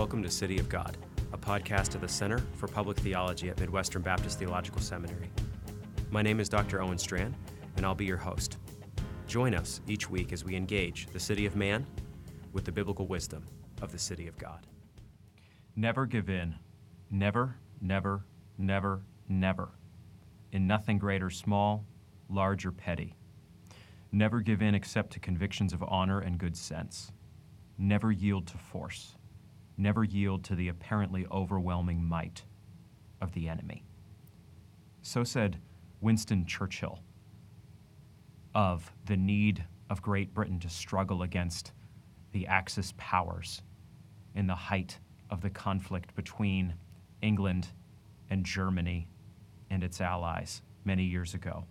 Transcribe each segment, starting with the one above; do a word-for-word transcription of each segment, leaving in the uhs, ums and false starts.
Welcome to City of God, a podcast of the Center for Public Theology at Midwestern Baptist Theological Seminary. My name is Doctor Owen Strand, and I'll be your host. Join us each week as we engage the city of man with the biblical wisdom of the city of God. Never give in. Never, never, never, never. In nothing great or small, large or petty. Never give in except to convictions of honor and good sense. Never yield to force. Never yield to the apparently overwhelming might of the enemy. So said Winston Churchill of the need of Great Britain to struggle against the Axis powers in the height of the conflict between England and Germany and its allies many years ago.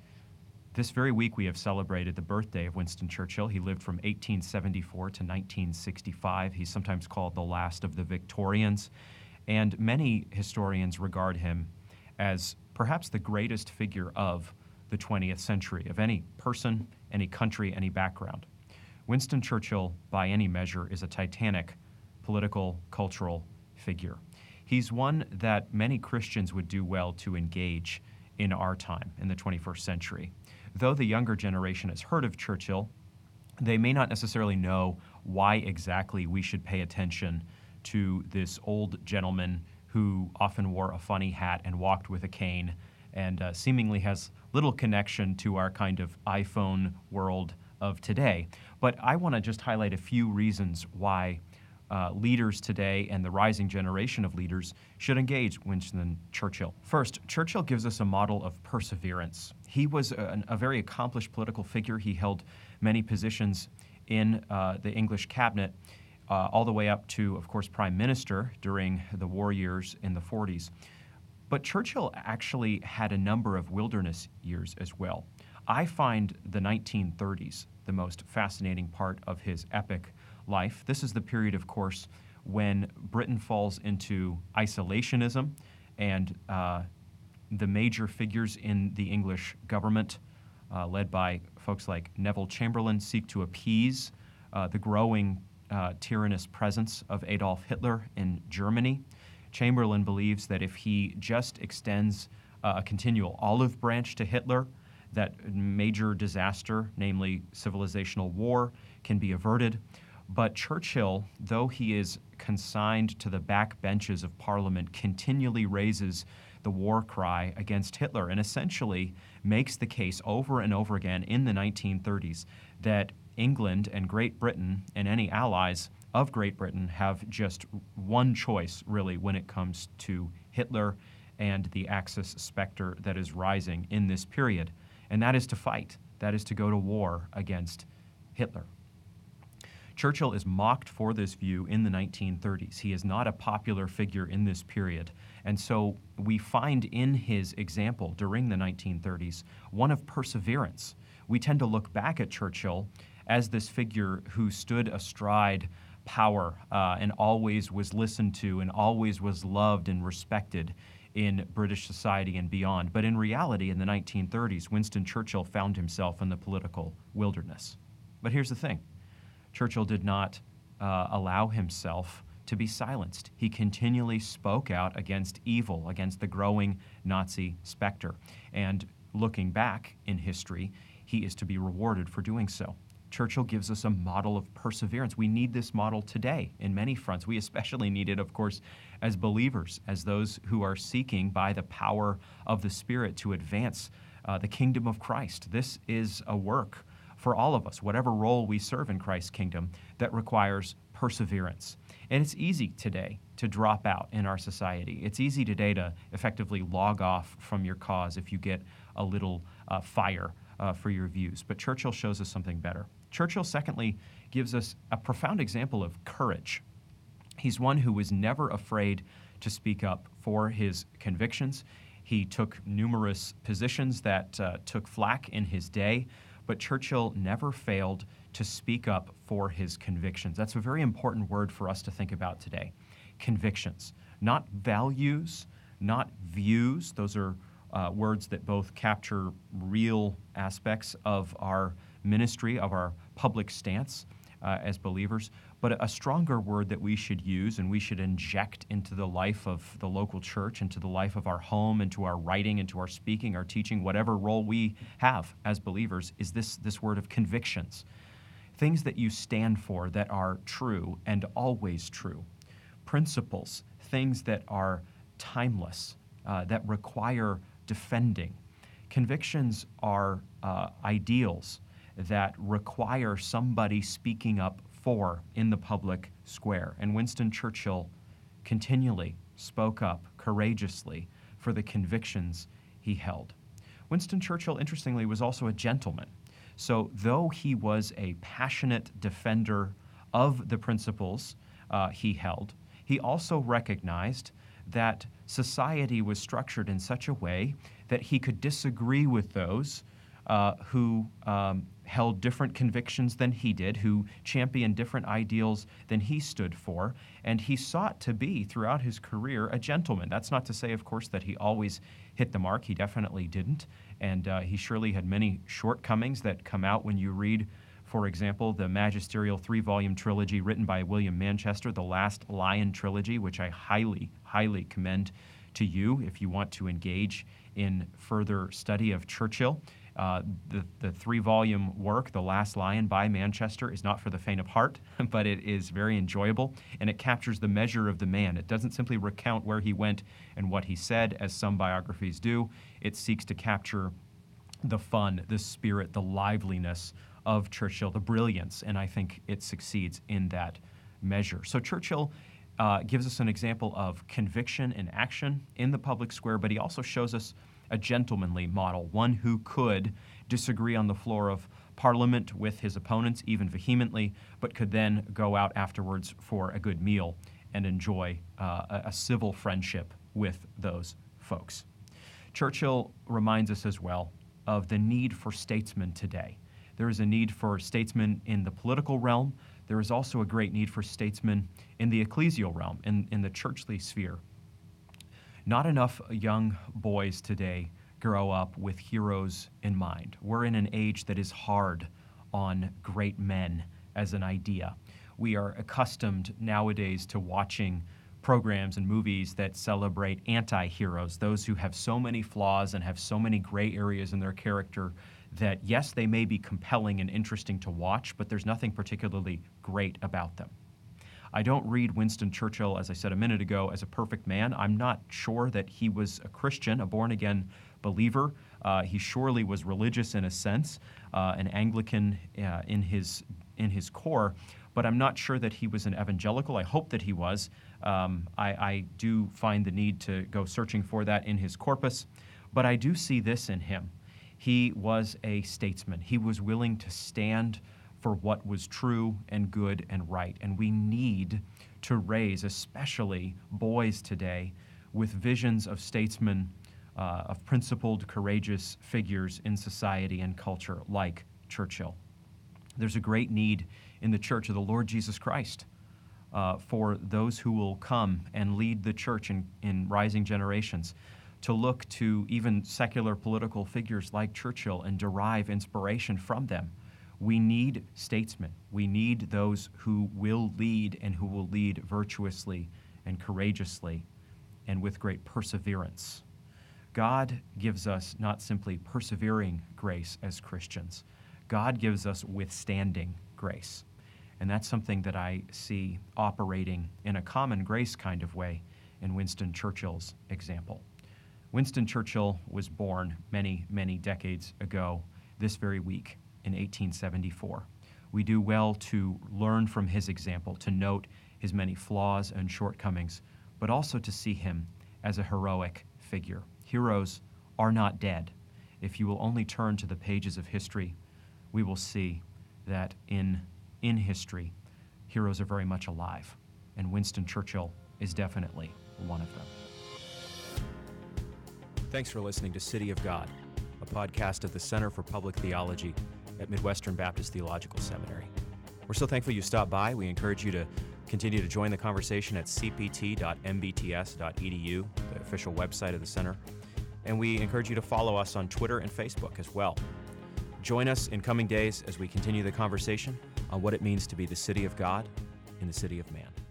This very week we have celebrated the birthday of Winston Churchill. He lived from eighteen seventy-four to nineteen sixty-five. He's sometimes called the last of the Victorians, and many historians regard him as perhaps the greatest figure of the twentieth century, of any person, any country, any background. Winston Churchill, by any measure, is a titanic political, cultural figure. He's one that many Christians would do well to engage in our time, in the twenty-first century. Though the younger generation has heard of Churchill, they may not necessarily know why exactly we should pay attention to this old gentleman who often wore a funny hat and walked with a cane and uh, seemingly has little connection to our kind of iPhone world of today. But I want to just highlight a few reasons why Uh, leaders today and the rising generation of leaders should engage Winston Churchill. First, Churchill gives us a model of perseverance. He was a, a very accomplished political figure. He held many positions in uh, the English cabinet, uh, all the way up to, of course, prime minister during the war years in the forties. But Churchill actually had a number of wilderness years as well. I find the nineteen thirties the most fascinating part of his epic life. This is the period, of course, when Britain falls into isolationism, and uh, the major figures in the English government, uh, led by folks like Neville Chamberlain, seek to appease uh, the growing uh, tyrannous presence of Adolf Hitler in Germany. Chamberlain believes that if he just extends uh, a continual olive branch to Hitler, that major disaster, namely civilizational war, can be averted. But Churchill, though he is consigned to the back benches of Parliament, continually raises the war cry against Hitler and essentially makes the case over and over again in the nineteen thirties that England and Great Britain and any allies of Great Britain have just one choice, really, when it comes to Hitler and the Axis specter that is rising in this period, and that is to fight. That is to go to war against Hitler. Churchill is mocked for this view in the nineteen thirties. He is not a popular figure in this period. And so we find in his example during the nineteen thirties one of perseverance. We tend to look back at Churchill as this figure who stood astride power uh, and always was listened to and always was loved and respected in British society and beyond. But in reality, in the nineteen thirties, Winston Churchill found himself in the political wilderness. But here's the thing. Churchill did not uh, allow himself to be silenced. He continually spoke out against evil, against the growing Nazi specter. And looking back in history, he is to be rewarded for doing so. Churchill gives us a model of perseverance. We need this model today in many fronts. We especially need it, of course, as believers, as those who are seeking by the power of the Spirit to advance uh, the kingdom of Christ. This is a work for all of us, whatever role we serve in Christ's kingdom, that requires perseverance. And it's easy today to drop out in our society. It's easy today to effectively log off from your cause if you get a little uh, fire uh, for your views. But Churchill shows us something better. Churchill, secondly, gives us a profound example of courage. He's one who was never afraid to speak up for his convictions. He took numerous positions that uh, took flack in his day, but Churchill never failed to speak up for his convictions. That's a very important word for us to think about today. Convictions, not values, not views. Those are uh, words that both capture real aspects of our ministry, of our public stance, uh, as believers, but a stronger word that we should use and we should inject into the life of the local church, into the life of our home, into our writing, into our speaking, our teaching, whatever role we have as believers, is this, this word of convictions. Things that you stand for that are true and always true. Principles, things that are timeless, uh, that require defending. Convictions are uh, ideals that require somebody speaking up for in the public square. And Winston Churchill continually spoke up courageously for the convictions he held. Winston Churchill, interestingly, was also a gentleman. So though he was a passionate defender of the principles uh, he held, he also recognized that society was structured in such a way that he could disagree with those uh, who um, held different convictions than he did, who championed different ideals than he stood for, and he sought to be, throughout his career, a gentleman. That's not to say, of course, that he always hit the mark. He definitely didn't, and uh, he surely had many shortcomings that come out when you read, for example, the magisterial three-volume trilogy written by William Manchester, the Last Lion trilogy, which I highly, highly commend to you if you want to engage in further study of Churchill. Uh, the, the three-volume work, The Last Lion by Manchester, is not for the faint of heart, but it is very enjoyable, and it captures the measure of the man. It doesn't simply recount where he went and what he said, as some biographies do. It seeks to capture the fun, the spirit, the liveliness of Churchill, the brilliance, and I think it succeeds in that measure. So Churchill uh, gives us an example of conviction and action in the public square, but he also shows us a gentlemanly model, one who could disagree on the floor of Parliament with his opponents, even vehemently, but could then go out afterwards for a good meal and enjoy uh, a, a civil friendship with those folks. Churchill reminds us as well of the need for statesmen today. There is a need for statesmen in the political realm. There is also a great need for statesmen in the ecclesial realm, in, in the churchly sphere. Not enough young boys today grow up with heroes in mind. We're in an age that is hard on great men as an idea. We are accustomed nowadays to watching programs and movies that celebrate anti-heroes, those who have so many flaws and have so many gray areas in their character that, yes, they may be compelling and interesting to watch, but there's nothing particularly great about them. I don't read Winston Churchill, as I said a minute ago, as a perfect man. I'm not sure that he was a Christian, a born-again believer. Uh, he surely was religious in a sense, uh, an Anglican uh, in his in his core, but I'm not sure that he was an evangelical. I hope that he was. Um, I, I do find the need to go searching for that in his corpus, but I do see this in him. He was a statesman. He was willing to stand for what was true and good and right. And we need to raise, especially boys today, with visions of statesmen, uh, of principled, courageous figures in society and culture like Churchill. There's a great need in the Church of the Lord Jesus Christ uh, for those who will come and lead the church in, in rising generations to look to even secular political figures like Churchill and derive inspiration from them. We need statesmen. We need those who will lead and who will lead virtuously and courageously and with great perseverance. God gives us not simply persevering grace as Christians. God gives us withstanding grace. And that's something that I see operating in a common grace kind of way in Winston Churchill's example. Winston Churchill was born many, many decades ago this very week in eighteen seventy-four. We do well to learn from his example, to note his many flaws and shortcomings, but also to see him as a heroic figure. Heroes are not dead. If you will only turn to the pages of history, we will see that in, in history, heroes are very much alive, and Winston Churchill is definitely one of them. Thanks for listening to City of God, a podcast of the Center for Public Theology at Midwestern Baptist Theological Seminary. We're so thankful you stopped by. We encourage you to continue to join the conversation at c p t dot m b t s dot e d u, the official website of the center. And we encourage you to follow us on Twitter and Facebook as well. Join us in coming days as we continue the conversation. on what it means to be the city of God in the city of man.